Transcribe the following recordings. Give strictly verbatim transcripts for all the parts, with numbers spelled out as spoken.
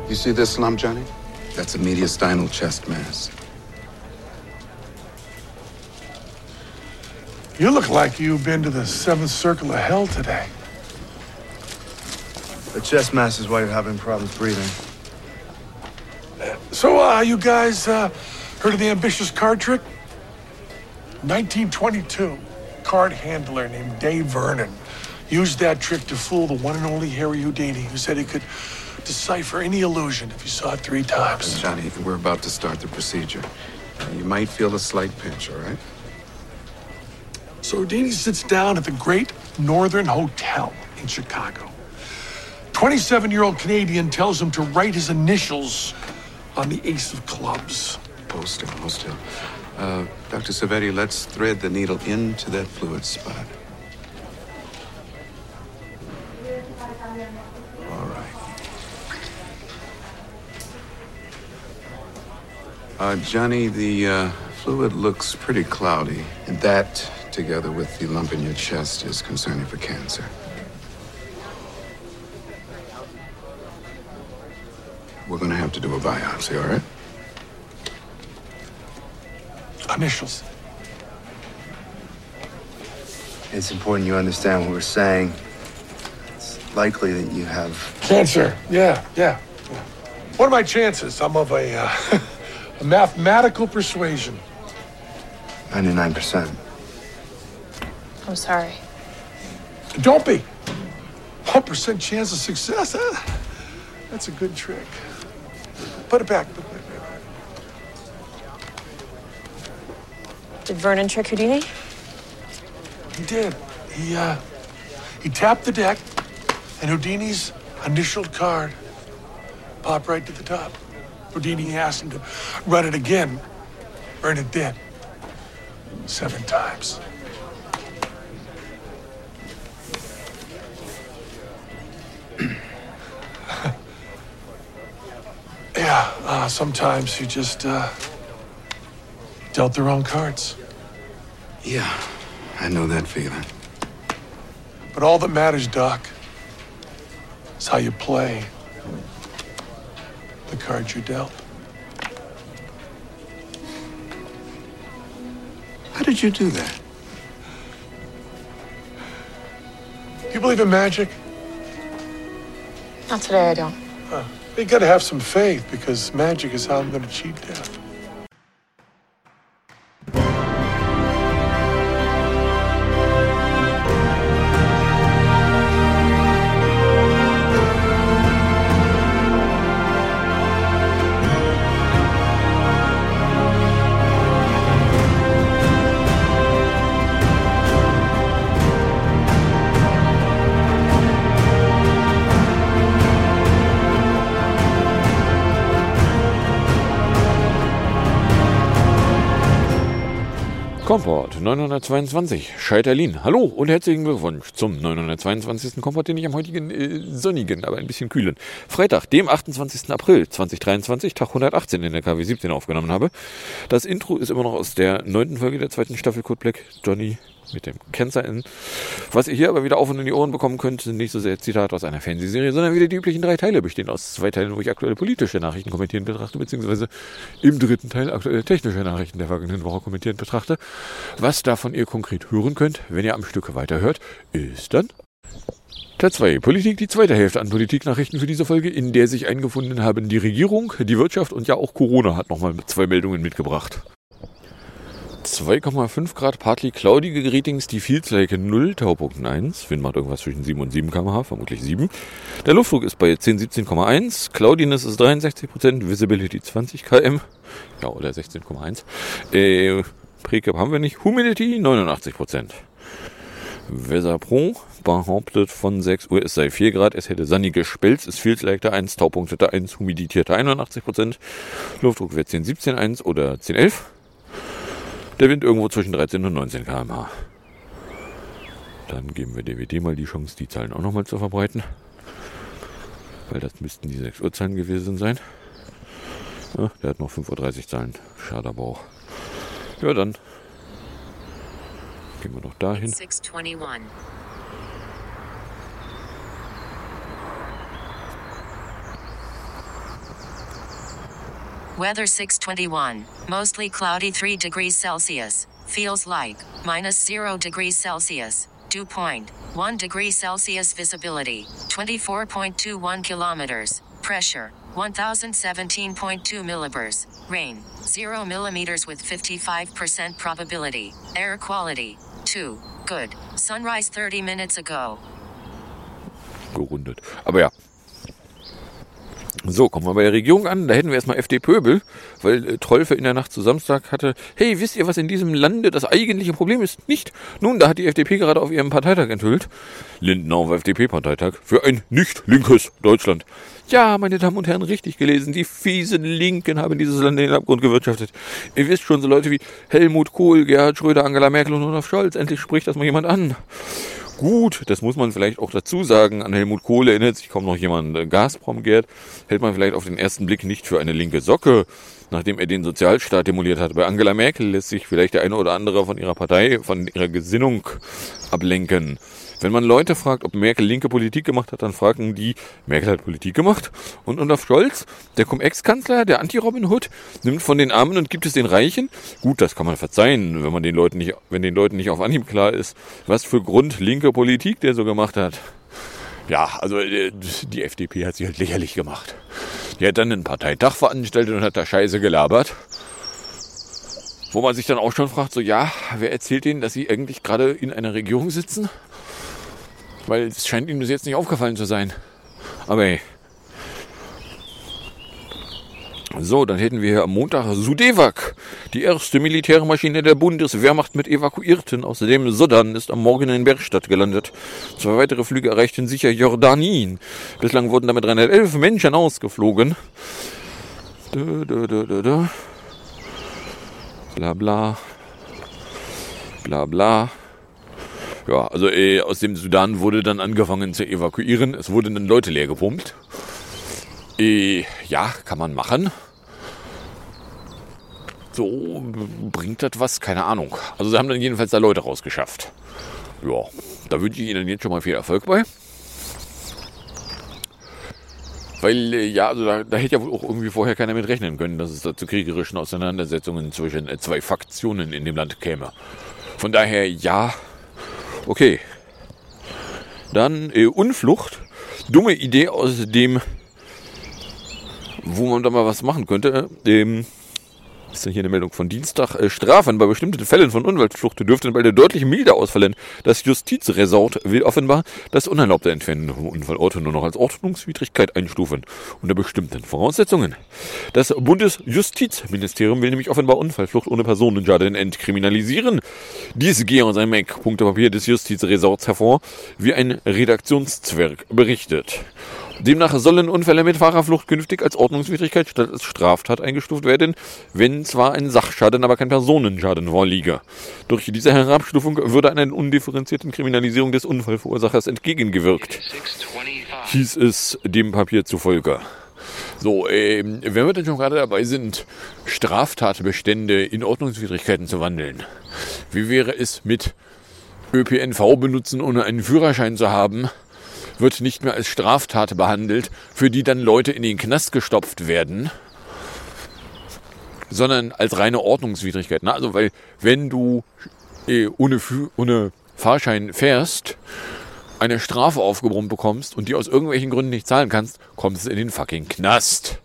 You see this lump, Johnny? That's a mediastinal chest mass. You look like you've been to the seventh circle of hell today. The chest mass is why you're having problems breathing. So, uh, you guys, uh, heard of the ambitious card trick? nineteen twenty-two, card handler named Dave Vernon used that trick to fool the one and only Harry Houdini, who said he could decipher any illusion if he saw it three times. Johnny, we're about to start the procedure. You might feel a slight pinch, all right? So Houdini sits down at the Great Northern Hotel in Chicago. twenty-seven-year-old Canadian tells him to write his initials on the ace of clubs. Hold still, hold still. Uh, Doctor Savetti, let's thread the needle into that fluid spot. All right. Uh, Johnny, the uh, fluid looks pretty cloudy, and that, together with the lump in your chest, is concerning for cancer. We're gonna have to do a biopsy, all right? Initials. It's important you understand what we're saying. It's likely that you have... Cancer, yeah, yeah. yeah. What are my chances? I'm of a, uh, a mathematical persuasion. ninety-nine percent. I'm sorry. Don't be. one percent chance of success, huh? That's a good trick. Put it back. Put it back. Did Vernon trick Houdini? He did. He, uh, he tapped the deck, and Houdini's initialed card popped right to the top. Houdini asked him to run it again. Vernon did. Seven times. Yeah, uh, sometimes you just, uh, dealt the wrong cards. Yeah, I know that feeling. But all that matters, Doc, is how you play the cards you're dealt. How did you do that? You believe in magic? Not today, I don't. Huh. You gotta have some faith, because magic is how I'm gonna cheat death. Kompott neunhundertzweiundzwanzig, Scheiterlin. Hallo und herzlichen Glückwunsch zum neunhundertzweiundzwanzigsten Kompott, den ich am heutigen äh, sonnigen, aber ein bisschen kühlen Freitag, dem achtundzwanzigsten April zweitausenddreiundzwanzig, Tag hundertachtzehn in der K W siebzehn aufgenommen habe. Das Intro ist immer noch aus der neunten Folge der zweiten Staffel Code Black, Johnny mit dem Kennzeichen. Was ihr hier aber wieder auf und in die Ohren bekommen könnt, sind nicht so sehr Zitate aus einer Fernsehserie, sondern wieder die üblichen drei Teile, bestehend aus zwei Teilen, wo ich aktuelle politische Nachrichten kommentieren betrachte, beziehungsweise im dritten Teil aktuelle technische Nachrichten der vergangenen Woche kommentieren betrachte. Was davon ihr konkret hören könnt, wenn ihr am Stück weiterhört, ist dann Teil zwei. Politik, die zweite Hälfte an Politiknachrichten für diese Folge, in der sich eingefunden haben die Regierung, die Wirtschaft und ja auch Corona hat nochmal zwei Meldungen mitgebracht. zwei Komma fünf Grad, partly cloudige Greetings, die Feels like null, Taupunkt eins. Wind macht irgendwas zwischen sieben und sieben Kilometer pro Stunde, vermutlich sieben. Der Luftdruck ist bei zehn, siebzehn Komma eins. Cloudiness ist dreiundsechzig Prozent, Visibility zwanzig Kilometer. Ja, oder sechzehn Komma eins. Äh, Precap haben wir nicht. Humidity neunundachtzig Prozent. Weather Pro behauptet von sechs Uhr, es sei vier Grad, es hätte sonnige Spelz, es feels like der eins, Taupunkte eins, humiditierte einundachtzig Prozent. Luftdruck wird zehn, siebzehn, eins oder zehn, elf. Der Wind irgendwo zwischen dreizehn und neunzehn Kilometer pro Stunde. Dann geben wir D W D mal die Chance, die Zahlen auch nochmal zu verbreiten. Weil das müssten die sechs Uhr Zahlen gewesen sein. Ja, der hat noch fünf Uhr dreißig Zahlen. Schade aber auch. Ja, dann gehen wir noch dahin. six twenty-one. Weather six twenty-one. Mostly cloudy three degrees Celsius. Feels like minus zero degrees Celsius. Dew point one degree Celsius. Visibility twenty-four point two one kilometers. Pressure one thousand seventeen point two millibars. Rain zero millimeters with fifty-five percent probability. Air quality two. Good. Sunrise thirty minutes ago. Gerundet. Aber ja. So, kommen wir bei der Regierung an. Da hätten wir erstmal F D Pöbel, weil äh, Trollfe in der Nacht zu Samstag hatte, hey, wisst ihr, was in diesem Lande das eigentliche Problem ist? Nicht. Nun, da hat die F D P gerade auf ihrem Parteitag enthüllt. Lindner auf F D P-Parteitag für ein nicht linkes Deutschland. Ja, meine Damen und Herren, richtig gelesen. Die fiesen Linken haben dieses Land in den Abgrund gewirtschaftet. Ihr wisst schon, so Leute wie Helmut Kohl, Gerhard Schröder, Angela Merkel und Olaf Scholz. Endlich spricht das mal jemand an. Gut, das muss man vielleicht auch dazu sagen. An Helmut Kohl erinnert sich kaum noch jemand. Gazprom Gerd hält man vielleicht auf den ersten Blick nicht für eine linke Socke, nachdem er den Sozialstaat demoliert hat. Bei Angela Merkel lässt sich vielleicht der eine oder andere von ihrer Partei, von ihrer Gesinnung ablenken. Wenn man Leute fragt, ob Merkel linke Politik gemacht hat, dann fragen die, Merkel hat Politik gemacht? Und Olaf Scholz, der Cum-Ex-Kanzler, der Anti-Robin Hood, nimmt von den Armen und gibt es den Reichen? Gut, das kann man verzeihen, wenn man den Leuten nicht, wenn den Leuten nicht auf Anhieb klar ist, was für grundlinke Politik der so gemacht hat. Ja, also die F D P hat sich halt lächerlich gemacht. Die hat dann einen Parteitag veranstaltet und hat da Scheiße gelabert. Wo man sich dann auch schon fragt, so ja, wer erzählt denen, dass sie eigentlich gerade in einer Regierung sitzen? Weil es scheint ihm bis jetzt nicht aufgefallen zu sein. Aber hey. So, dann hätten wir hier am Montag Sudewac, die erste Militärmaschine der Bundeswehrmacht mit Evakuierten aus dem Sudan, ist am Morgen in Bergstadt gelandet. Zwei weitere Flüge erreichten sicher Jordanien. Bislang wurden damit dreihundertelf Menschen ausgeflogen. Da, da, da, da, da. Bla bla. Bla bla. Ja, also äh, aus dem Sudan wurde dann angefangen zu evakuieren. Es wurden dann Leute leer gepumpt. Äh, ja, kann man machen. So, bringt das was? Keine Ahnung. Also sie haben dann jedenfalls da Leute rausgeschafft. Ja, da wünsche ich Ihnen jetzt schon mal viel Erfolg bei. Weil, äh, ja, also da, da hätte ja wohl auch irgendwie vorher keiner mit rechnen können, dass es da zu kriegerischen Auseinandersetzungen zwischen äh, zwei Faktionen in dem Land käme. Von daher, ja... Okay, dann äh, Unflucht, dumme Idee aus dem, wo man da mal was machen könnte, ähm, ist dann hier eine Meldung von Dienstag, äh, Strafen bei bestimmten Fällen von Umweltflucht dürften bald deutlich milder ausfallen. Das Justizresort will offenbar das unerlaubte Entfernen vom Unfallort nur noch als Ordnungswidrigkeit einstufen, unter bestimmten Voraussetzungen. Das Bundesjustizministerium will nämlich offenbar Unfallflucht ohne Personenschaden entkriminalisieren. Dies gehe aus einem Eckpunktepapier des Justizresorts hervor, wie ein Redaktionszwerg berichtet. Demnach sollen Unfälle mit Fahrerflucht künftig als Ordnungswidrigkeit statt als Straftat eingestuft werden, wenn zwar ein Sachschaden, aber kein Personenschaden vorliege. Durch diese Herabstufung würde einer undifferenzierten Kriminalisierung des Unfallverursachers entgegengewirkt, hieß es dem Papier zufolge. So, ähm, wenn wir denn schon gerade dabei sind, Straftatbestände in Ordnungswidrigkeiten zu wandeln, wie wäre es mit Ö P N V benutzen, ohne einen Führerschein zu haben? Wird nicht mehr als Straftat behandelt, für die dann Leute in den Knast gestopft werden, sondern als reine Ordnungswidrigkeit. Na, also, weil wenn du eh, ohne, ohne Fahrschein fährst, eine Strafe aufgebrummt bekommst und die aus irgendwelchen Gründen nicht zahlen kannst, kommst du in den fucking Knast.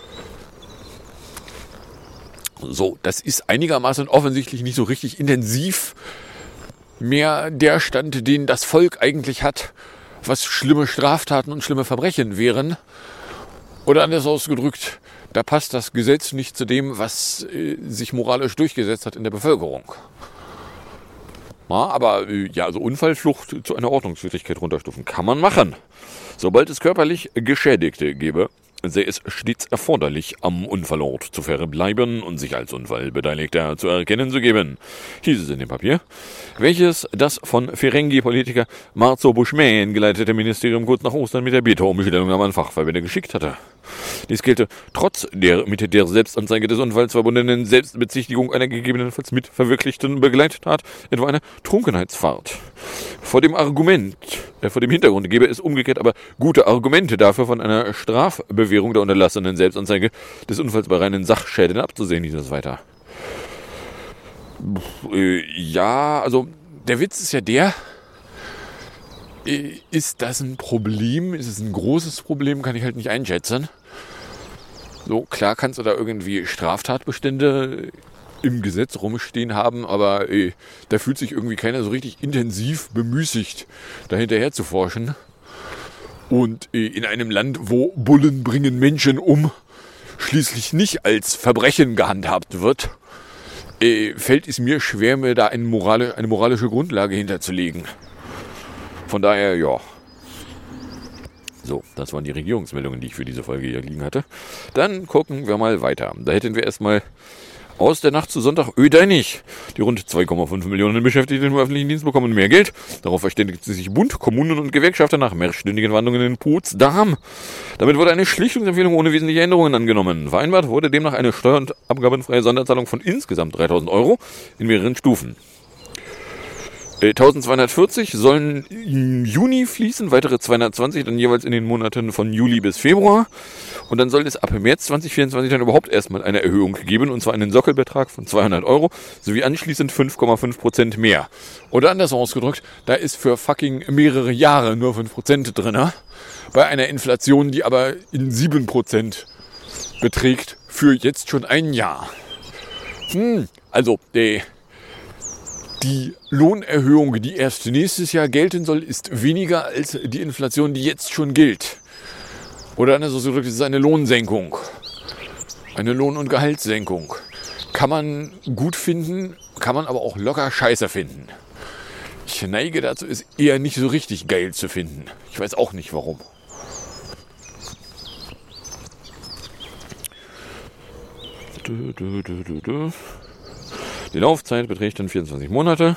So, das ist einigermaßen offensichtlich nicht so richtig intensiv mehr der Stand, den das Volk eigentlich hat, was schlimme Straftaten und schlimme Verbrechen wären. Oder anders ausgedrückt, da passt das Gesetz nicht zu dem, was äh, sich moralisch durchgesetzt hat in der Bevölkerung. Ja, aber äh, ja, also Unfallflucht zu einer Ordnungswidrigkeit runterstufen kann man machen. Sobald es körperlich Geschädigte gäbe, sei es stets erforderlich, am Unfallort zu verbleiben und sich als Unfallbeteiligter zu erkennen zu geben, hieß es in dem Papier, welches das von Ferengi-Politiker Marzo Buschmann geleitete Ministerium kurz nach Ostern mit der Beta-Umstellung am Fachverbände geschickt hatte. Dies gelte trotz der mit der Selbstanzeige des Unfalls verbundenen Selbstbezichtigung einer gegebenenfalls mitverwirklichten Begleittat, etwa einer Trunkenheitsfahrt. Vor dem Argument, äh, vor dem Hintergrund gäbe es umgekehrt aber gute Argumente dafür, von einer Strafbewährung der unterlassenen Selbstanzeige des Unfalls bei reinen Sachschäden abzusehen, hieß es weiter. Äh, ja, also der Witz ist ja der, ist das ein Problem? Ist es ein großes Problem? Kann ich halt nicht einschätzen. So, klar kannst du da irgendwie Straftatbestände im Gesetz rumstehen haben, aber äh, da fühlt sich irgendwie keiner so richtig intensiv bemüßigt, da hinterher zu forschen. Und äh, in einem Land, wo Bullen bringen Menschen um, schließlich nicht als Verbrechen gehandhabt wird, äh, fällt es mir schwer, mir da eine, morale, eine moralische Grundlage hinterzulegen. Von daher, ja. So, das waren die Regierungsmeldungen, die ich für diese Folge hier liegen hatte. Dann gucken wir mal weiter. Da hätten wir erstmal aus der Nacht zu Sonntag, öh, da nicht. Die rund zwei Komma fünf Millionen Beschäftigten im öffentlichen Dienst bekommen mehr Geld. Darauf verständigten sich Bund, Kommunen und Gewerkschafter nach mehrstündigen Verhandlungen in Potsdam. Damit wurde eine Schlichtungsempfehlung ohne wesentliche Änderungen angenommen. Vereinbart wurde demnach eine steuer- und abgabenfreie Sonderzahlung von insgesamt dreitausend Euro in mehreren Stufen. eintausendzweihundertvierzig sollen im Juni fließen, weitere zweihundertzwanzig dann jeweils in den Monaten von Juli bis Februar. Und dann soll es ab März zweitausendvierundzwanzig dann überhaupt erstmal eine Erhöhung geben, und zwar einen Sockelbetrag von zweihundert Euro, sowie anschließend fünf Komma fünf Prozent mehr. Oder anders ausgedrückt, da ist für fucking mehrere Jahre nur fünf Prozent drin, bei einer Inflation, die aber in sieben Prozent beträgt für jetzt schon ein Jahr. Hm, also, der... Die Lohnerhöhung, die erst nächstes Jahr gelten soll, ist weniger als die Inflation, die jetzt schon gilt. Oder anders ausgedrückt, es ist eine Lohnsenkung. Eine Lohn- und Gehaltssenkung. Kann man gut finden, kann man aber auch locker scheiße finden. Ich neige dazu, es eher nicht so richtig geil zu finden. Ich weiß auch nicht warum. Du, du, du, du, du. Die Laufzeit beträgt dann vierundzwanzig Monate.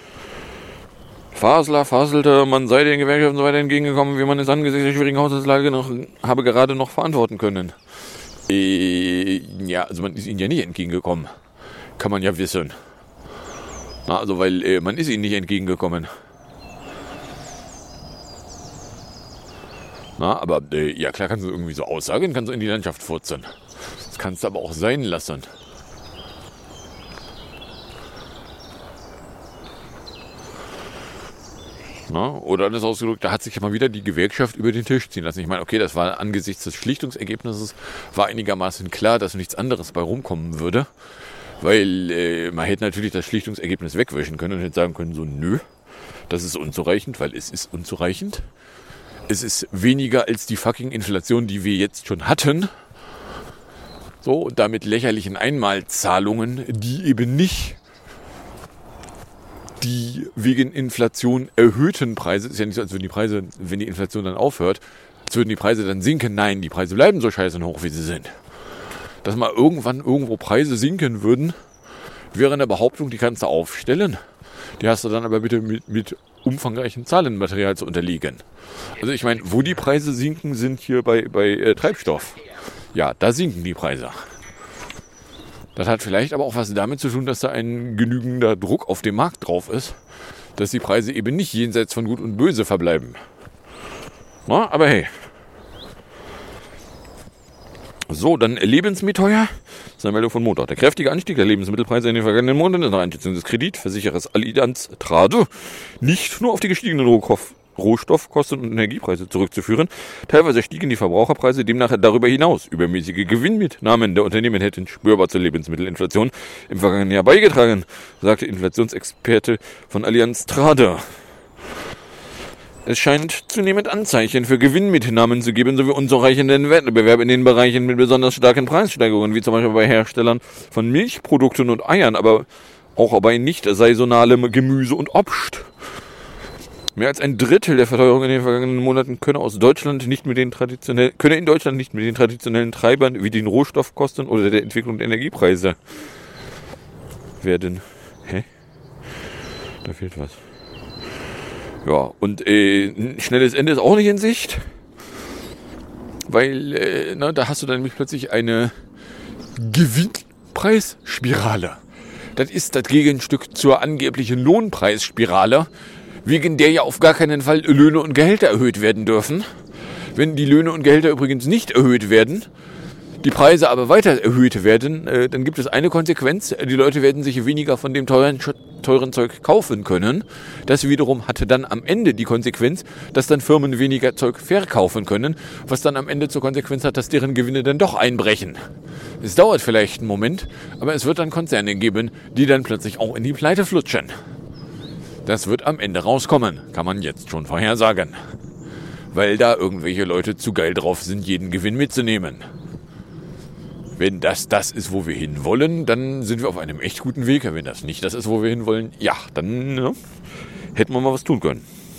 Fasler faselte, man sei den Gewerkschaften so weiter entgegengekommen, wie man es angesichts der schwierigen Haushaltslage noch habe gerade noch verantworten können. Äh, ja, also man ist ihnen ja nicht entgegengekommen. Kann man ja wissen. Na, also weil äh, man ist ihnen nicht entgegengekommen. Na, aber äh, ja klar kannst du irgendwie so aussagen, kannst du in die Landschaft furzen. Das kannst du aber auch sein lassen. Na, oder anders ausgedrückt, da hat sich ja mal wieder die Gewerkschaft über den Tisch ziehen lassen. Ich meine, okay, das war angesichts des Schlichtungsergebnisses, war einigermaßen klar, dass nichts anderes bei rumkommen würde. Weil äh, man hätte natürlich das Schlichtungsergebnis wegwischen können und hätte sagen können, so nö, das ist unzureichend, weil es ist unzureichend. Es ist weniger als die fucking Inflation, die wir jetzt schon hatten. So, und damit lächerlichen Einmalzahlungen, die eben nicht die wegen Inflation erhöhten Preise, ist ja nicht so, als würden die Preise, wenn die Inflation dann aufhört, als würden die Preise dann sinken. Nein, die Preise bleiben so scheiße hoch, wie sie sind. Dass mal irgendwann irgendwo Preise sinken würden, wäre eine Behauptung, die kannst du aufstellen. Die hast du dann aber bitte mit, mit umfangreichem Zahlenmaterial zu unterliegen. Also ich meine, wo die Preise sinken, sind hier bei, bei äh, Treibstoff. Ja, da sinken die Preise. Das hat vielleicht aber auch was damit zu tun, dass da ein genügender Druck auf dem Markt drauf ist, dass die Preise eben nicht jenseits von Gut und Böse verbleiben. Na, aber hey. So, dann Lebensmittelteuer. Das ist eine Meldung von Montag. Der kräftige Anstieg der Lebensmittelpreise in den vergangenen Monaten ist nach Einschätzung des Kreditversicherers Allianz Trade nicht nur auf die gestiegenen Rohkosten Rohstoffkosten und Energiepreise zurückzuführen. Teilweise stiegen die Verbraucherpreise demnach darüber hinaus. Übermäßige Gewinnmitnahmen der Unternehmen hätten spürbar zur Lebensmittelinflation im vergangenen Jahr beigetragen, sagte Inflationsexperte von Allianz Trade. Es scheint zunehmend Anzeichen für Gewinnmitnahmen zu geben, sowie unzureichenden Wettbewerb in den Bereichen mit besonders starken Preissteigerungen, wie zum Beispiel bei Herstellern von Milchprodukten und Eiern, aber auch bei nicht saisonalem Gemüse und Obst. Mehr als ein Drittel der Verteuerung in den vergangenen Monaten könne aus Deutschland nicht mit den traditionellen, könne in Deutschland nicht mit den traditionellen Treibern wie den Rohstoffkosten oder der Entwicklung der Energiepreise werden. Hä? Da fehlt was. Ja, und äh, ein schnelles Ende ist auch nicht in Sicht. weil äh, na, da hast du dann nämlich plötzlich eine Gewinnpreisspirale. Das ist das Gegenstück zur angeblichen Lohnpreisspirale, wegen der ja auf gar keinen Fall Löhne und Gehälter erhöht werden dürfen. Wenn die Löhne und Gehälter übrigens nicht erhöht werden, die Preise aber weiter erhöht werden, äh, dann gibt es eine Konsequenz. Die Leute werden sich weniger von dem teuren, teuren Zeug kaufen können. Das wiederum hatte dann am Ende die Konsequenz, dass dann Firmen weniger Zeug verkaufen können, was dann am Ende zur Konsequenz hat, dass deren Gewinne dann doch einbrechen. Es dauert vielleicht einen Moment, aber es wird dann Konzerne geben, die dann plötzlich auch in die Pleite flutschen. Das wird am Ende rauskommen, kann man jetzt schon vorhersagen. Weil da irgendwelche Leute zu geil drauf sind, jeden Gewinn mitzunehmen. Wenn das das ist, wo wir hinwollen, dann sind wir auf einem echt guten Weg. Wenn das nicht das ist, wo wir hinwollen, ja, dann ja, hätten wir mal was tun können.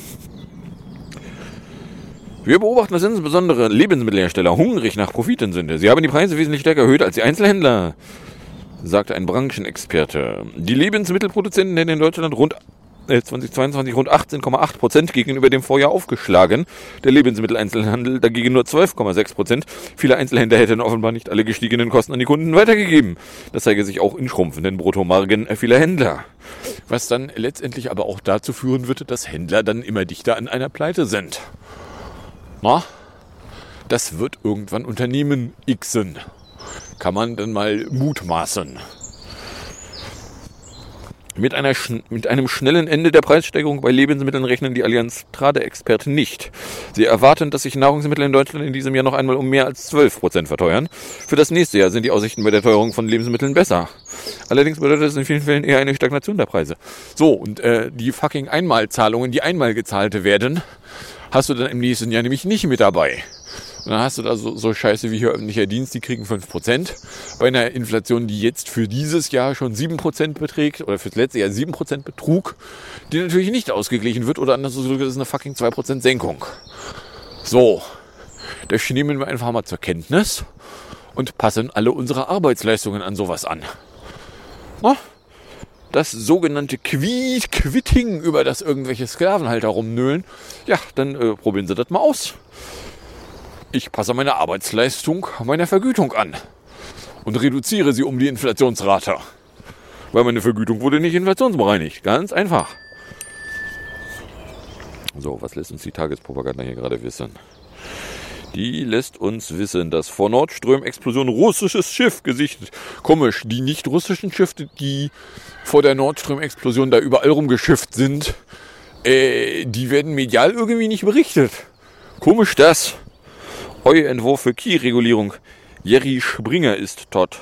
Wir beobachten, dass insbesondere Lebensmittelhersteller hungrig nach Profiten sind. Sie haben die Preise wesentlich stärker erhöht als die Einzelhändler, sagte ein Branchenexperte. Die Lebensmittelproduzenten hätten in Deutschland rund zweitausendzweiundzwanzig rund achtzehn Komma acht Prozent gegenüber dem Vorjahr aufgeschlagen. Der Lebensmitteleinzelhandel dagegen nur zwölf Komma sechs Prozent. Viele Einzelhändler hätten offenbar nicht alle gestiegenen Kosten an die Kunden weitergegeben. Das zeige sich auch in schrumpfenden Bruttomargen vieler Händler. Was dann letztendlich aber auch dazu führen wird, dass Händler dann immer dichter an einer Pleite sind. Na, das wird irgendwann Unternehmen Xen. Kann man dann mal mutmaßen. Mit, einer, mit einem schnellen Ende der Preissteigerung bei Lebensmitteln rechnen die Allianz Trade-Experten nicht. Sie erwarten, dass sich Nahrungsmittel in Deutschland in diesem Jahr noch einmal um mehr als zwölf Prozent verteuern. Für das nächste Jahr sind die Aussichten bei der Teuerung von Lebensmitteln besser. Allerdings bedeutet es in vielen Fällen eher eine Stagnation der Preise. So, und äh, die fucking Einmalzahlungen, die einmal gezahlt werden, hast du dann im nächsten Jahr nämlich nicht mit dabei. Und dann hast du da so, so Scheiße wie hier öffentlicher Dienst, die kriegen fünf Prozent. Bei einer Inflation, die jetzt für dieses Jahr schon sieben Prozent beträgt, oder fürs letzte Jahr sieben Prozent betrug, die natürlich nicht ausgeglichen wird, oder anders gesagt, das ist eine fucking zwei Prozent Senkung. So, das nehmen wir einfach mal zur Kenntnis und passen alle unsere Arbeitsleistungen an sowas an. Na? Das sogenannte Quiet, Quitting, über das irgendwelche Sklavenhalter rumnöhlen, ja, dann äh, probieren Sie das mal aus. Ich passe meine Arbeitsleistung meiner Vergütung an und reduziere sie um die Inflationsrate. Weil meine Vergütung wurde nicht inflationsbereinigt. Ganz einfach. So, was lässt uns die Tagespropaganda hier gerade wissen? Die lässt uns wissen, dass vor Nordström-Explosion russisches Schiff gesichtet. Komisch, die nicht russischen Schiffe, die vor der Nordström-Explosion da überall rumgeschifft sind, äh, die werden medial irgendwie nicht berichtet. Komisch das. Euer Entwurf für Key-Regulierung. Jerry Springer ist tot.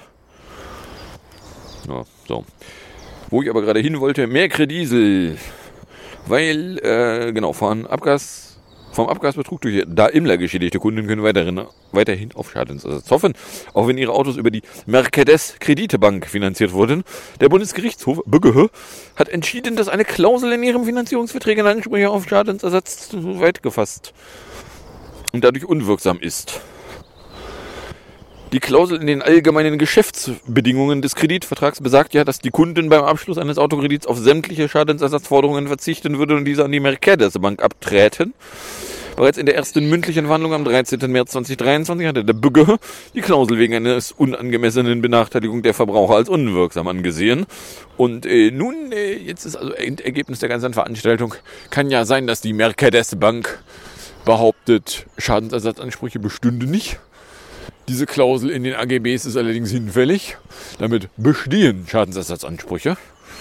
Ja, so. Wo ich aber gerade hin wollte, mehr Krediesel. Weil, äh, genau, von Abgas, vom Abgasbetrug durch Daimler geschädigte Kunden können weiterhin, weiterhin auf Schadensersatz hoffen, auch wenn ihre Autos über die Mercedes Kreditebank finanziert wurden. Der Bundesgerichtshof B G H hat entschieden, dass eine Klausel in ihrem Finanzierungsverträgen Ansprüche auf Schadensersatz zu weit gefasst und dadurch unwirksam ist. Die Klausel in den allgemeinen Geschäftsbedingungen des Kreditvertrags besagt ja, dass die Kunden beim Abschluss eines Autokredits auf sämtliche Schadensersatzforderungen verzichten würden und diese an die Mercedes Bank abtreten. Bereits in der ersten mündlichen Verhandlung am dreizehnten März zweitausenddreiundzwanzig hatte der B G H die Klausel wegen eines unangemessenen Benachteiligung der Verbraucher als unwirksam angesehen. Und äh, nun, äh, jetzt ist also Endergebnis der ganzen Veranstaltung, kann ja sein, dass die Mercedes Bank behauptet, Schadensersatzansprüche bestünde nicht. Diese Klausel in den A G Bs ist allerdings hinfällig. Damit bestehen Schadensersatzansprüche.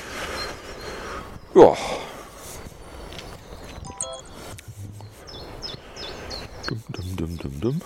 Ja. Dum, dum, dum, dum, dum.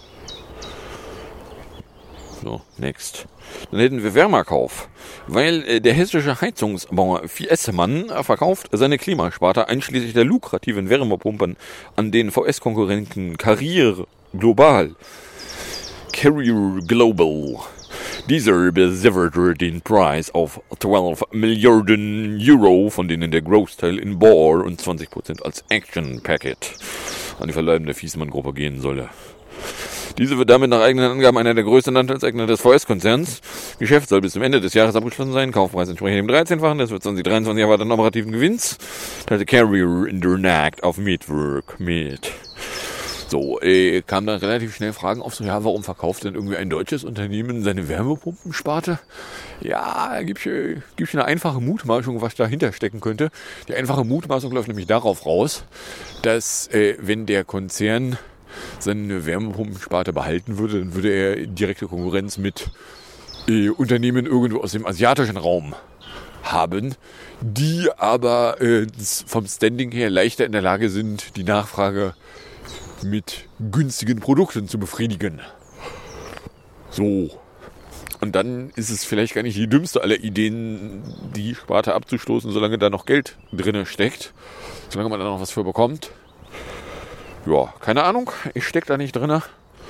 So, next. Dann hätten wir Wärmerkauf. Weil äh, der hessische Heizungsbauer Fiesmann verkauft seine Klimasparte einschließlich der lukrativen Wärmepumpen an den V S-Konkurrenten Carrier Global. Carrier Global. Dieser besicherte den Preis auf zwölf Milliarden Euro, von denen der Großteil in Bohr und zwanzig Prozent als Action Packet an die verbleibende Fiesmann-Gruppe gehen solle. Diese wird damit nach eigenen Angaben einer der größten Anteilseigner des V S-Konzerns. Geschäft soll bis zum Ende des Jahres abgeschlossen sein. Kaufpreis entsprechend dem dreizehnfachen. Das wird zweitausenddreiundzwanzig erwarteten operativen Gewinns. Teilte Carrier in der Nacht auf Mittwoch mit. So, äh, kam dann relativ schnell Fragen auf, so, ja, warum verkauft denn irgendwie ein deutsches Unternehmen seine Wärmepumpensparte? Ja, gibt es gibt's eine einfache Mutmaßung, was dahinter stecken könnte. Die einfache Mutmaßung läuft nämlich darauf raus, dass äh, wenn der Konzern seine Wärmepumpensparte behalten würde, dann würde er direkte Konkurrenz mit äh, Unternehmen irgendwo aus dem asiatischen Raum haben, die aber äh, vom Standing her leichter in der Lage sind, die Nachfrage mit günstigen Produkten zu befriedigen. So. Und dann ist es vielleicht gar nicht die dümmste aller Ideen, die Sparte abzustoßen, solange da noch Geld drin steckt. Solange man da noch was für bekommt. Ja, keine Ahnung. Ich stecke da nicht drin.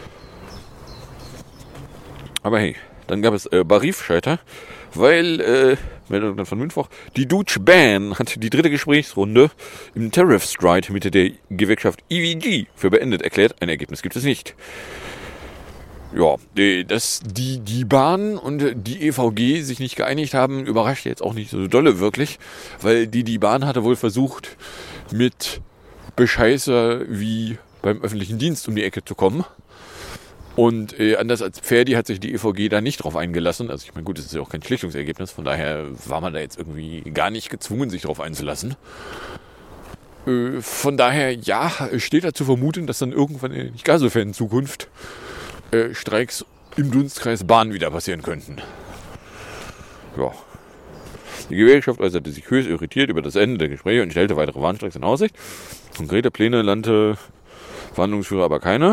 Aber hey, dann gab es äh, Barif-Scheiter, weil, äh, Meldung dann von Mittwoch, die Deutsche Bahn hat die dritte Gesprächsrunde im Tariff-Strike mit der Gewerkschaft I W G für beendet erklärt. Ein Ergebnis gibt es nicht. Ja, dass die, die Bahn und die E V G sich nicht geeinigt haben, überrascht jetzt auch nicht so dolle wirklich, weil die, die Bahn hatte wohl versucht, mit Bescheißer wie beim öffentlichen Dienst um die Ecke zu kommen. Und äh, anders als Pferdi hat sich die E V G da nicht drauf eingelassen. Also ich meine, gut, das ist ja auch kein Schlichtungsergebnis, von daher war man da jetzt irgendwie gar nicht gezwungen, sich drauf einzulassen. Äh, von daher, ja, steht da zu vermuten, dass dann irgendwann in nicht gar so fernen Zukunft äh, Streiks im Dunstkreis Bahn wieder passieren könnten. Ja. Die Gewerkschaft äußerte sich höchst irritiert über das Ende der Gespräche und stellte weitere Warnstreiks in Aussicht. Konkrete Pläne nannte Verhandlungsführer aber keine.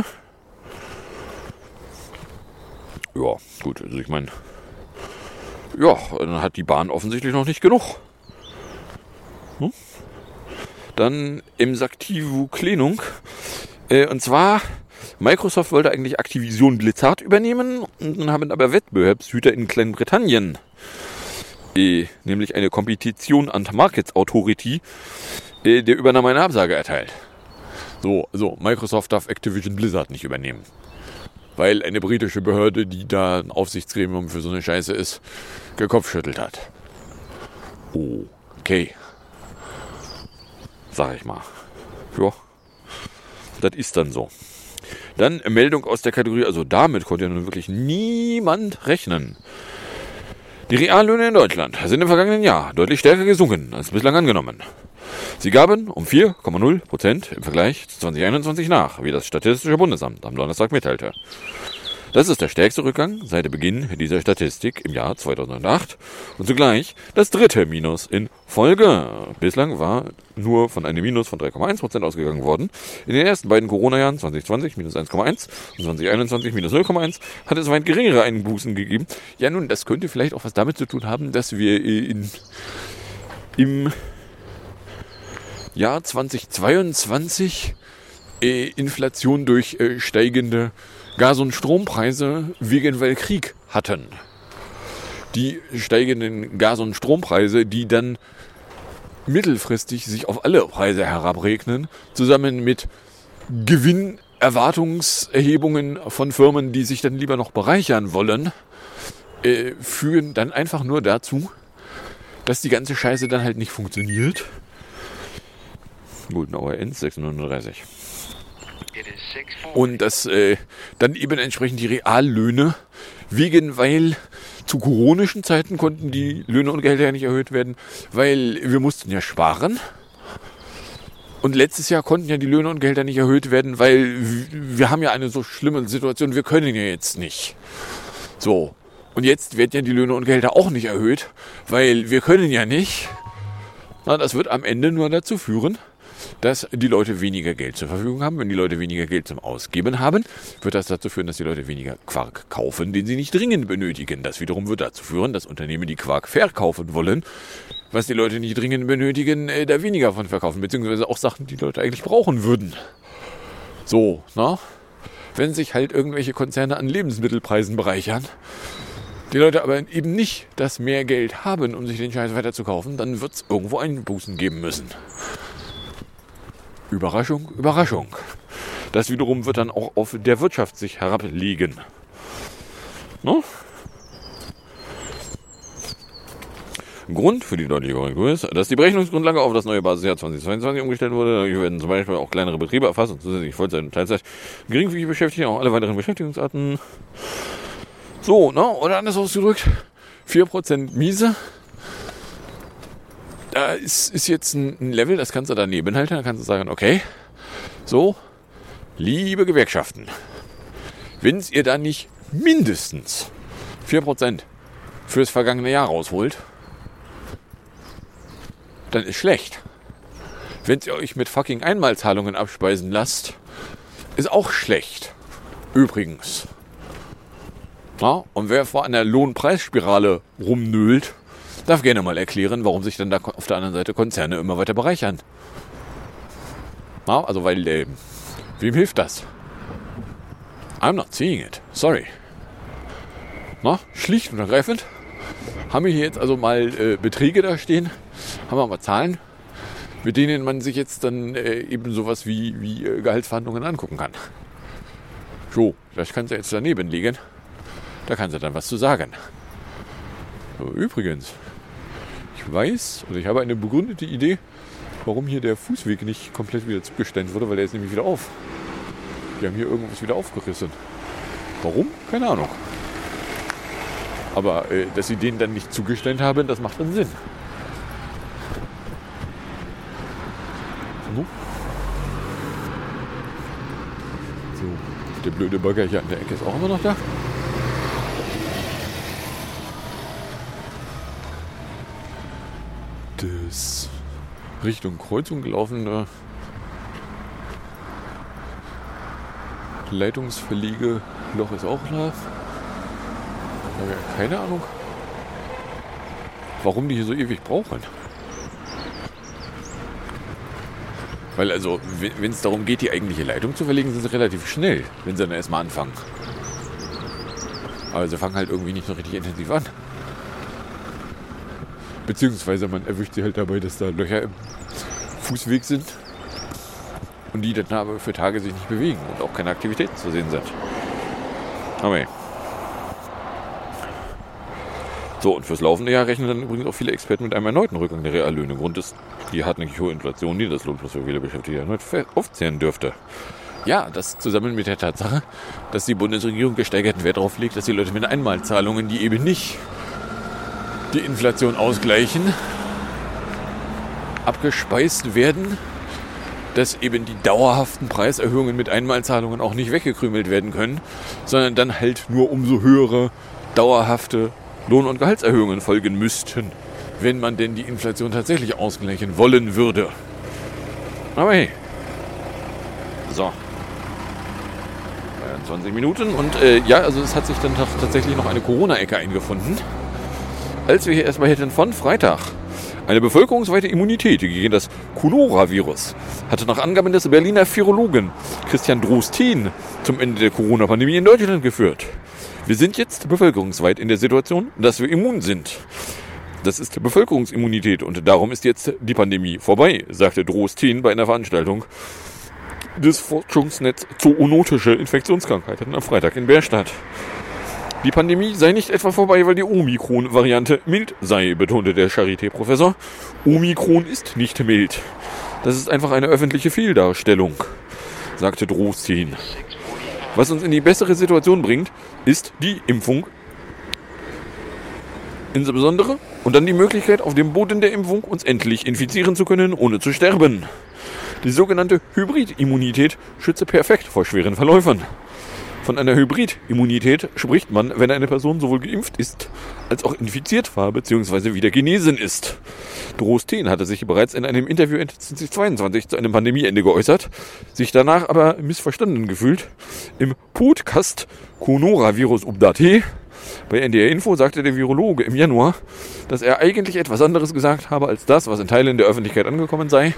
Ja, gut, also ich meine, ja, dann hat die Bahn offensichtlich noch nicht genug. Hm? Dann im Saktivu Klenung. Äh, und zwar, Microsoft wollte eigentlich Activision Blizzard übernehmen und dann haben aber Wettbewerbshüter in Großbritannien, äh, nämlich eine Competition and Markets Authority, äh, der Übernahme eine Absage erteilt. So, also Microsoft darf Activision Blizzard nicht übernehmen. Weil eine britische Behörde, die da ein Aufsichtsgremium für so eine Scheiße ist, gekopfschüttelt hat. Okay. Sag ich mal. Ja. Das ist dann so. Dann Meldung aus der Kategorie, also damit konnte ja nun wirklich niemand rechnen. Die Reallöhne in Deutschland sind im vergangenen Jahr deutlich stärker gesunken als bislang angenommen. Sie gaben um vier Komma null Prozent im Vergleich zu zwanzig einundzwanzig nach, wie das Statistische Bundesamt am Donnerstag mitteilte. Das ist der stärkste Rückgang seit dem Beginn dieser Statistik im Jahr zweitausendacht und zugleich das dritte Minus in Folge. Bislang war nur von einem Minus von drei Komma eins Prozent ausgegangen worden. In den ersten beiden Corona-Jahren zwanzig zwanzig minus eins Komma eins und zwanzig einundzwanzig minus null Komma eins hat es weit geringere Einbußen gegeben. Ja nun, das könnte vielleicht auch was damit zu tun haben, dass wir in, im Jahr zweitausendzweiundzwanzig äh, Inflation durch äh, steigende Gas- und Strompreise wegen Weltkrieg hatten. Die steigenden Gas- und Strompreise, die dann mittelfristig sich auf alle Preise herabregnen, zusammen mit Gewinnerwartungserhebungen von Firmen, die sich dann lieber noch bereichern wollen, äh, führen dann einfach nur dazu, dass die ganze Scheiße dann halt nicht funktioniert. Goldenauer Enz sechshundertdreißig. Und dass äh, dann eben entsprechend die Reallöhne wegen, weil zu koronischen Zeiten konnten die Löhne und Gehälter ja nicht erhöht werden, weil wir mussten ja sparen. Und letztes Jahr konnten ja die Löhne und Gehälter nicht erhöht werden, weil wir haben ja eine so schlimme Situation, wir können ja jetzt nicht. So. Und jetzt werden ja die Löhne und Gehälter auch nicht erhöht, weil wir können ja nicht. Na, das wird am Ende nur dazu führen, dass die Leute weniger Geld zur Verfügung haben. Wenn die Leute weniger Geld zum Ausgeben haben, wird das dazu führen, dass die Leute weniger Quark kaufen, den sie nicht dringend benötigen. Das wiederum wird dazu führen, dass Unternehmen, die Quark verkaufen wollen, was die Leute nicht dringend benötigen, äh, da weniger von verkaufen, beziehungsweise auch Sachen, die die Leute eigentlich brauchen würden. So, na? Wenn sich halt irgendwelche Konzerne an Lebensmittelpreisen bereichern, die Leute aber eben nicht das mehr Geld haben, um sich den Scheiß weiter zu kaufen, dann wird es irgendwo Einbußen geben müssen. Überraschung, Überraschung. Das wiederum wird dann auch auf der Wirtschaft sich herablegen. No? Grund für die deutliche Korrektur ist, dass die Berechnungsgrundlage auf das neue Basisjahr zweitausendzweiundzwanzig umgestellt wurde. Hier werden zum Beispiel auch kleinere Betriebe erfasst und zusätzlich Vollzeit und Teilzeit, geringfügig Beschäftigte, auch alle weiteren Beschäftigungsarten. So, ne? Oder anders ausgedrückt, vier Prozent miese. Da ist, ist jetzt ein, ein Level, das kannst du daneben halten. Da kannst du sagen, okay, so, liebe Gewerkschaften, wenn ihr da nicht mindestens vier Prozent fürs vergangene Jahr rausholt, dann ist schlecht. Wenn ihr euch mit fucking Einmalzahlungen abspeisen lasst, ist auch schlecht. Übrigens. Ja, und wer vor einer Lohnpreisspirale rumnölt, darf gerne mal erklären, warum sich dann da auf der anderen Seite Konzerne immer weiter bereichern. Ja, also weil, äh, wem hilft das? I'm not seeing it. Sorry. Na, schlicht und ergreifend haben wir hier jetzt also mal äh, Beträge da stehen, haben wir mal Zahlen, mit denen man sich jetzt dann äh, eben sowas wie, wie äh, Gehaltsverhandlungen angucken kann. So, das kannst du jetzt daneben legen. Da kannst du dann was zu sagen. So, übrigens, ich weiß, oder ich habe eine begründete Idee, warum hier der Fußweg nicht komplett wieder zugestellt wurde, weil der ist nämlich wieder auf. Die haben hier irgendwas wieder aufgerissen. Warum? Keine Ahnung. Aber äh, dass sie den dann nicht zugestellt haben, das macht dann Sinn. So. So, der blöde Bagger hier an der Ecke ist auch immer noch da. Das Richtung Kreuzung gelaufene Leitungsverlegeloch ist auch da. Ich habe ja keine Ahnung, warum die hier so ewig brauchen. Weil also, wenn es darum geht, die eigentliche Leitung zu verlegen, sind sie relativ schnell, wenn sie dann erstmal anfangen. Aber sie fangen halt irgendwie nicht so richtig intensiv an. Beziehungsweise man erwischt sie halt dabei, dass da Löcher im Fußweg sind und die dann aber für Tage sich nicht bewegen und auch keine Aktivitäten zu sehen sind. Aber ja. So, und fürs laufende Jahr rechnen dann übrigens auch viele Experten mit einem erneuten Rückgang der Reallöhne. Grund ist die hartnäckig hohe Inflation, die das Lohnplus für viele Beschäftigte erneut aufzehren dürfte. Ja, das zusammen mit der Tatsache, dass die Bundesregierung gesteigerten Wert darauf legt, dass die Leute mit Einmalzahlungen, die eben nicht die Inflation ausgleichen, abgespeist werden, dass eben die dauerhaften Preiserhöhungen mit Einmalzahlungen auch nicht weggekrümelt werden können, sondern dann halt nur umso höhere dauerhafte Lohn- und Gehaltserhöhungen folgen müssten, wenn man denn die Inflation tatsächlich ausgleichen wollen würde. Aber hey. So. zwanzig Minuten und äh, ja, also es hat sich dann tatsächlich noch eine Corona-Ecke eingefunden. Als wir hier erstmal hätten von Freitag eine bevölkerungsweite Immunität gegen das Coronavirus hatte nach Angaben des Berliner Virologen Christian Drosten zum Ende der Corona-Pandemie in Deutschland geführt. Wir sind jetzt bevölkerungsweit in der Situation, dass wir immun sind. Das ist Bevölkerungsimmunität und darum ist jetzt die Pandemie vorbei, sagte Drosten bei einer Veranstaltung des Forschungsnetz Zoonotische Infektionskrankheiten am Freitag in Bärstadt. Die Pandemie sei nicht etwa vorbei, weil die Omikron-Variante mild sei, betonte der Charité-Professor. Omikron ist nicht mild. Das ist einfach eine öffentliche Fehldarstellung, sagte Drosten. Was uns in die bessere Situation bringt, ist die Impfung. Insbesondere und dann die Möglichkeit, auf dem Boden der Impfung uns endlich infizieren zu können, ohne zu sterben. Die sogenannte Hybridimmunität schütze perfekt vor schweren Verläufen. Von einer Hybridimmunität spricht man, wenn eine Person sowohl geimpft ist, als auch infiziert war bzw. wieder genesen ist. Drosten hatte sich bereits in einem Interview Ende zweitausendzweiundzwanzig zu einem Pandemieende geäußert, sich danach aber missverstanden gefühlt. Im Podcast Coronavirus Update bei N D R Info sagte der Virologe im Januar, dass er eigentlich etwas anderes gesagt habe als das, was in Teilen der Öffentlichkeit angekommen sei.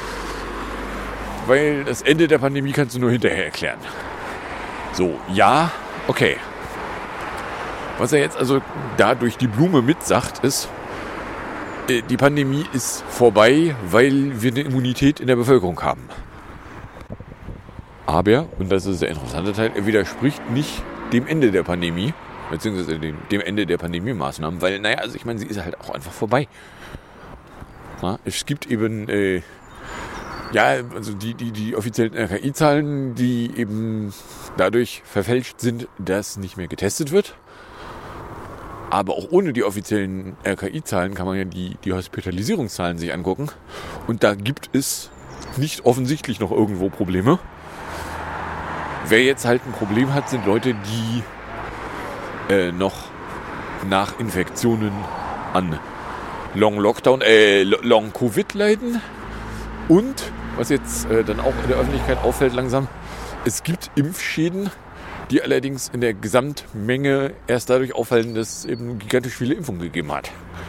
Weil das Ende der Pandemie kannst du nur hinterher erklären. So, ja, okay. Was er jetzt also da durch die Blume mitsagt, ist, die Pandemie ist vorbei, weil wir eine Immunität in der Bevölkerung haben. Aber, und das ist der interessante Teil, er widerspricht nicht dem Ende der Pandemie, beziehungsweise dem, dem Ende der Pandemie-Maßnahmen, weil, naja, also ich meine, sie ist halt auch einfach vorbei. Ja, es gibt eben, äh, ja, also die, die, die offiziellen R K I-Zahlen, die eben dadurch verfälscht sind, dass nicht mehr getestet wird. Aber auch ohne die offiziellen R K I-Zahlen kann man ja die, die Hospitalisierungszahlen sich angucken. Und da gibt es nicht offensichtlich noch irgendwo Probleme. Wer jetzt halt ein Problem hat, sind Leute, die äh, noch nach Infektionen an Long Lockdown, äh, Long Covid leiden. Und, was jetzt äh, dann auch in der Öffentlichkeit auffällt langsam, es gibt Impfschäden, die allerdings in der Gesamtmenge erst dadurch auffallen, dass es eben gigantisch viele Impfungen gegeben hat.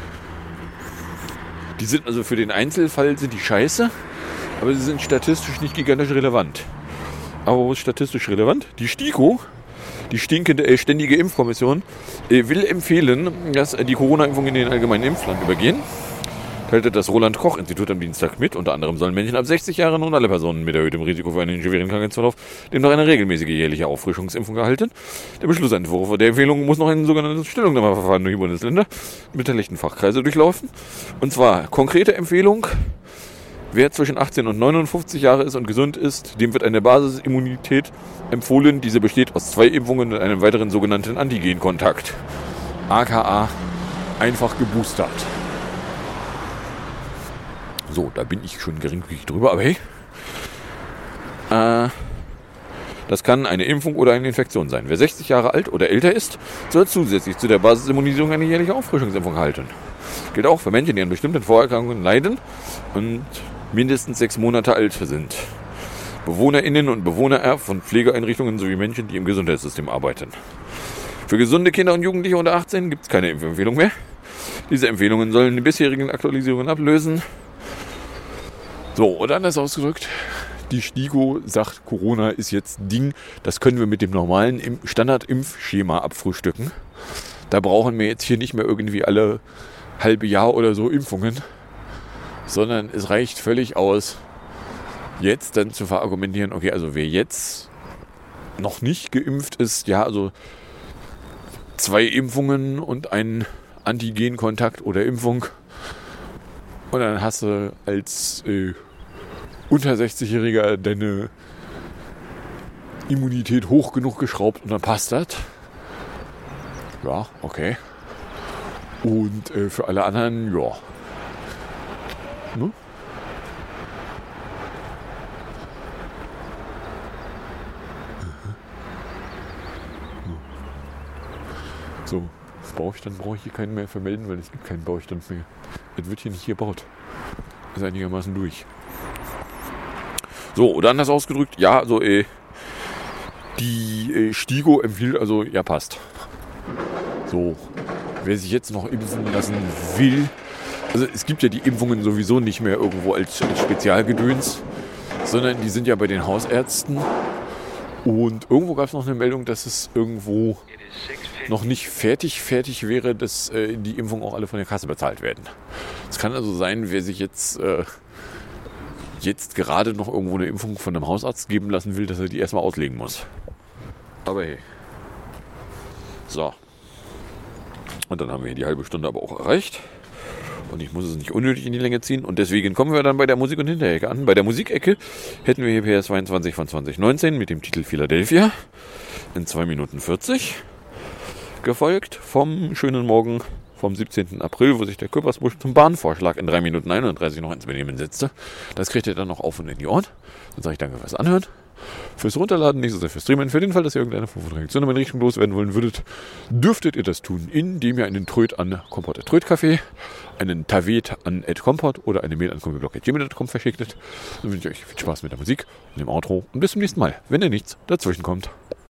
Die sind also für den Einzelfall sind die scheiße, aber sie sind statistisch nicht gigantisch relevant. Aber wo ist statistisch relevant? Die STIKO, die stinkende, äh, ständige Impfkommission, äh, will empfehlen, dass äh, die Corona-Impfungen in den allgemeinen Impfplan übergehen. Teilte das Roland-Koch-Institut am Dienstag mit. Unter anderem sollen Menschen ab sechzig Jahren und alle Personen mit erhöhtem Risiko für einen schweren Krankheitsverlauf demnach eine regelmäßige jährliche Auffrischungsimpfung erhalten. Der Beschlussentwurf der Empfehlung muss noch ein sogenanntes Stellungnahmeverfahren durch die Bundesländer mit beteiligten Fachkreise durchlaufen. Und zwar konkrete Empfehlung: Wer zwischen achtzehn und neunundfünfzig Jahre ist und gesund ist, dem wird eine Basisimmunität empfohlen. Diese besteht aus zwei Impfungen und einem weiteren sogenannten Antigenkontakt, aka einfach geboostert. So, da bin ich schon geringfügig drüber, aber hey. Äh, das kann eine Impfung oder eine Infektion sein. Wer sechzig Jahre alt oder älter ist, soll zusätzlich zu der Basisimmunisierung eine jährliche Auffrischungsimpfung erhalten. Gilt auch für Menschen, die an bestimmten Vorerkrankungen leiden und mindestens sechs Monate alt sind. BewohnerInnen und Bewohner von Pflegeeinrichtungen sowie Menschen, die im Gesundheitssystem arbeiten. Für gesunde Kinder und Jugendliche unter achtzehn gibt es keine Impfempfehlung mehr. Diese Empfehlungen sollen die bisherigen Aktualisierungen ablösen. So, oder anders ausgedrückt, die STIKO sagt, Corona ist jetzt Ding, das können wir mit dem normalen Standard-Impfschema abfrühstücken. Da brauchen wir jetzt hier nicht mehr irgendwie alle halbe Jahr oder so Impfungen, sondern es reicht völlig aus, jetzt dann zu verargumentieren, okay, also wer jetzt noch nicht geimpft ist, ja, also zwei Impfungen und ein Antigenkontakt oder Impfung. Und dann hast du als äh, unter sechzig-Jähriger deine Immunität hoch genug geschraubt und dann passt das. Ja, okay. Und äh, für alle anderen, ja. Ne? So, Baustand brauche ich hier keinen mehr vermelden, weil es gibt keinen Baustand mehr. Es wird hier nicht gebaut. Ist einigermaßen durch. So, oder anders ausgedrückt, ja, also äh, die äh, STIKO empfiehlt, also ja, passt. So, wer sich jetzt noch impfen lassen will, also es gibt ja die Impfungen sowieso nicht mehr irgendwo als, als Spezialgedöns, sondern die sind ja bei den Hausärzten. Und irgendwo gab es noch eine Meldung, dass es irgendwo noch nicht fertig fertig wäre, dass äh, die Impfungen auch alle von der Kasse bezahlt werden. Es kann also sein, wer sich jetzt, äh, jetzt gerade noch irgendwo eine Impfung von einem Hausarzt geben lassen will, dass er die erstmal auslegen muss. Aber hey. So. Und dann haben wir hier die halbe Stunde aber auch erreicht. Und ich muss es nicht unnötig in die Länge ziehen. Und deswegen kommen wir dann bei der Musik- und Hinterecke an. Bei der Musikecke hätten wir hier P S zweiundzwanzig von zwanzig neunzehn mit dem Titel Philadelphia in zwei Minuten vierzig. Gefolgt vom schönen Morgen vom siebzehnten April, wo sich der Köpersbusch zum Bahnvorschlag in drei Minuten einunddreißig noch ins Benehmen setzte. Das kriegt ihr dann noch auf und in die Ohren. Dann sage ich danke fürs Anhören, fürs Runterladen, nicht so sehr fürs Streamen. Für den Fall, dass ihr irgendeine Form von Reaktion in meine Richtung loswerden wollen würdet, dürftet ihr das tun, indem ihr einen Tröd an Kompott at Trödcafé, einen Tavet an at Kompott oder eine Mail an kombiblog at gmail punkt com verschicktet. Dann wünsche ich euch viel Spaß mit der Musik und dem Outro und bis zum nächsten Mal, wenn ihr nichts dazwischen kommt.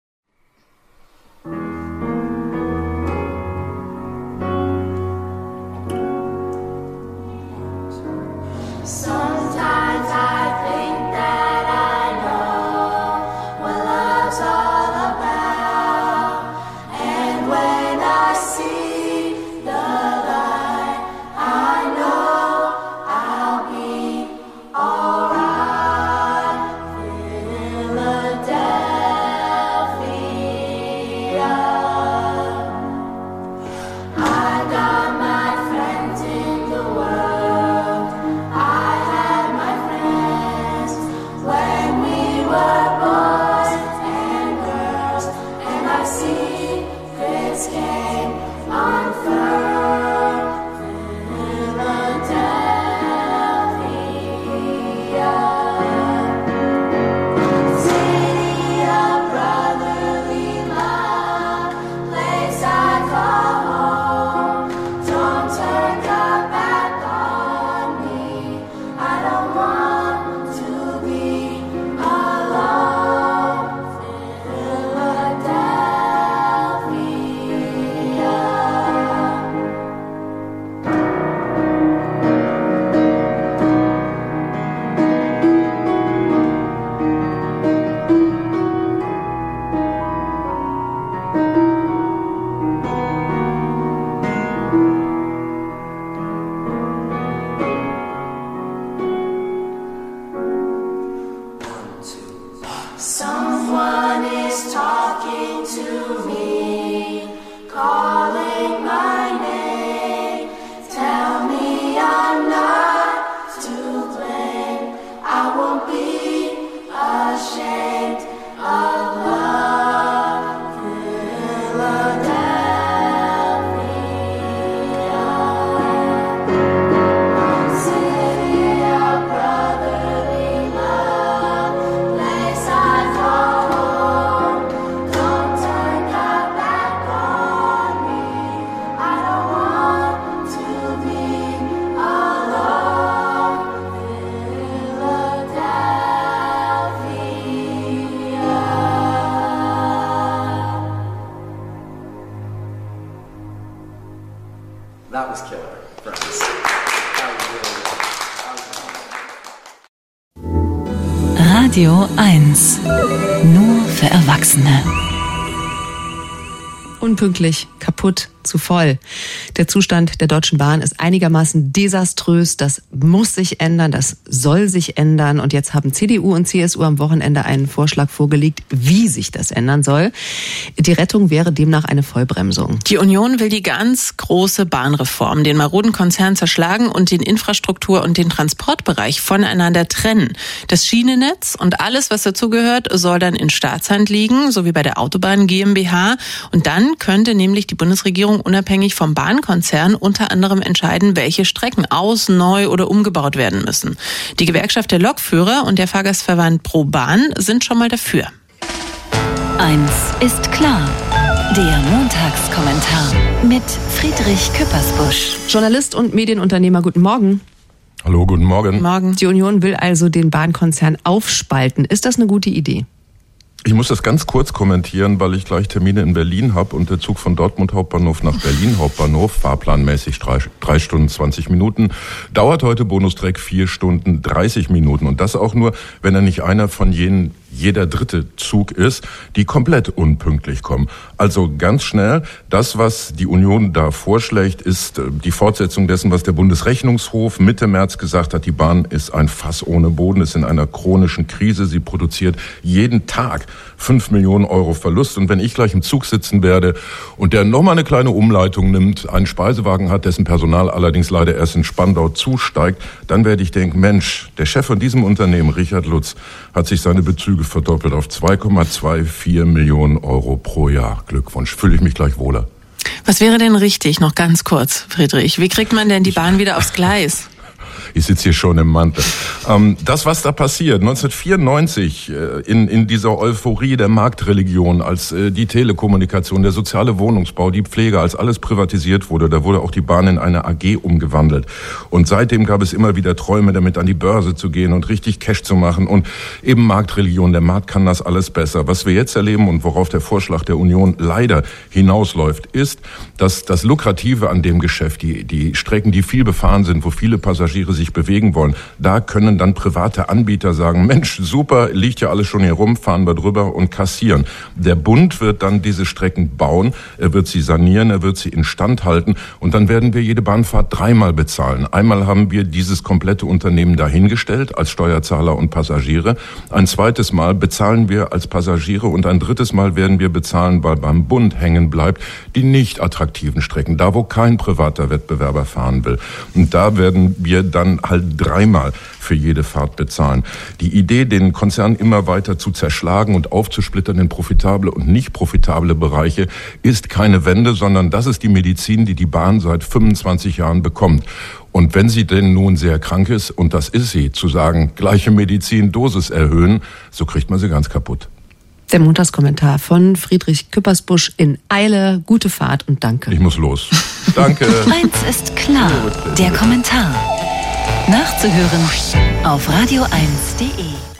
Sometimes I think that I know what love's all about, and when I see the light, I know I'll be alright. Philadelphia. That was killer, friends. That was really, that was Radio eins. Nur für Erwachsene. Unpünktlich, kaputt, zu voll. Der Zustand der Deutschen Bahn ist einigermaßen desaströs. Das muss sich ändern, das soll sich ändern. Und jetzt haben C D U und C S U am Wochenende einen Vorschlag vorgelegt, wie sich das ändern soll. Die Rettung wäre demnach eine Vollbremsung. Die Union will die ganz große Bahnreform, den maroden Konzern zerschlagen und den Infrastruktur- und den Transportbereich voneinander trennen. Das Schienennetz und alles, was dazugehört, soll dann in Staatshand liegen, so wie bei der Autobahn GmbH. Und dann könnte nämlich die Bundesregierung unabhängig vom Bahnkonzern unter anderem entscheiden, welche Strecken aus-, neu- oder umgebaut werden müssen. Die Gewerkschaft der Lokführer und der Fahrgastverband Pro Bahn sind schon mal dafür. Eins ist klar. Der Montagskommentar mit Friedrich Küppersbusch. Journalist und Medienunternehmer, guten Morgen. Hallo, guten Morgen. Morgen. Die Union will also den Bahnkonzern aufspalten. Ist das eine gute Idee? Ich muss das ganz kurz kommentieren, weil ich gleich Termine in Berlin habe und der Zug von Dortmund Hauptbahnhof nach Berlin Hauptbahnhof, fahrplanmäßig drei, drei Stunden zwanzig Minuten, dauert heute Bonustrack vier Stunden dreißig Minuten. Und das auch nur, wenn er nicht einer von jenen jeder dritte Zug ist, die komplett unpünktlich kommen. Also ganz schnell, das, was die Union da vorschlägt, ist die Fortsetzung dessen, was der Bundesrechnungshof Mitte März gesagt hat. Die Bahn ist ein Fass ohne Boden, ist in einer chronischen Krise. Sie produziert jeden Tag fünf Millionen Euro Verlust. Und wenn ich gleich im Zug sitzen werde und der nochmal eine kleine Umleitung nimmt, einen Speisewagen hat, dessen Personal allerdings leider erst in Spandau zusteigt, dann werde ich denken, Mensch, der Chef von diesem Unternehmen, Richard Lutz, hat sich seine Bezüge verdoppelt auf zwei Komma vierundzwanzig Millionen Euro pro Jahr. Glückwunsch, fühle ich mich gleich wohler. Was wäre denn richtig, noch ganz kurz, Friedrich? Wie kriegt man denn die Bahn wieder aufs Gleis? Ich sitze hier schon im Mantel. Ähm, das, was da passiert, neunzehnhundertvierundneunzig, äh, in, in dieser Euphorie der Marktreligion, als äh, die Telekommunikation, der soziale Wohnungsbau, die Pflege, als alles privatisiert wurde, da wurde auch die Bahn in eine A G umgewandelt. Und seitdem gab es immer wieder Träume, damit an die Börse zu gehen und richtig Cash zu machen. Und eben Marktreligion, der Markt kann das alles besser. Was wir jetzt erleben und worauf der Vorschlag der Union leider hinausläuft, ist, dass das Lukrative an dem Geschäft, die, die Strecken, die viel befahren sind, wo viele Passagiere sich bewegen wollen, da können dann private Anbieter sagen, Mensch, super, liegt ja alles schon hier rum, fahren wir drüber und kassieren. Der Bund wird dann diese Strecken bauen, er wird sie sanieren, er wird sie instand halten und dann werden wir jede Bahnfahrt dreimal bezahlen. Einmal haben wir dieses komplette Unternehmen dahingestellt als Steuerzahler und Passagiere. Ein zweites Mal bezahlen wir als Passagiere und ein drittes Mal werden wir bezahlen, weil beim Bund hängen bleibt, die nicht attraktiven Strecken, da wo kein privater Wettbewerber fahren will. Und da werden wir dann dann halt dreimal für jede Fahrt bezahlen. Die Idee, den Konzern immer weiter zu zerschlagen und aufzusplittern in profitable und nicht profitable Bereiche, ist keine Wende, sondern das ist die Medizin, die die Bahn seit fünfundzwanzig Jahren bekommt. Und wenn sie denn nun sehr krank ist, und das ist sie, zu sagen, gleiche Medizin, Dosis erhöhen, so kriegt man sie ganz kaputt. Der Montagskommentar von Friedrich Küppersbusch in Eile. Gute Fahrt und danke. Ich muss los. Danke. Eins ist klar, der Kommentar. Nachzuhören auf radio eins punkt de.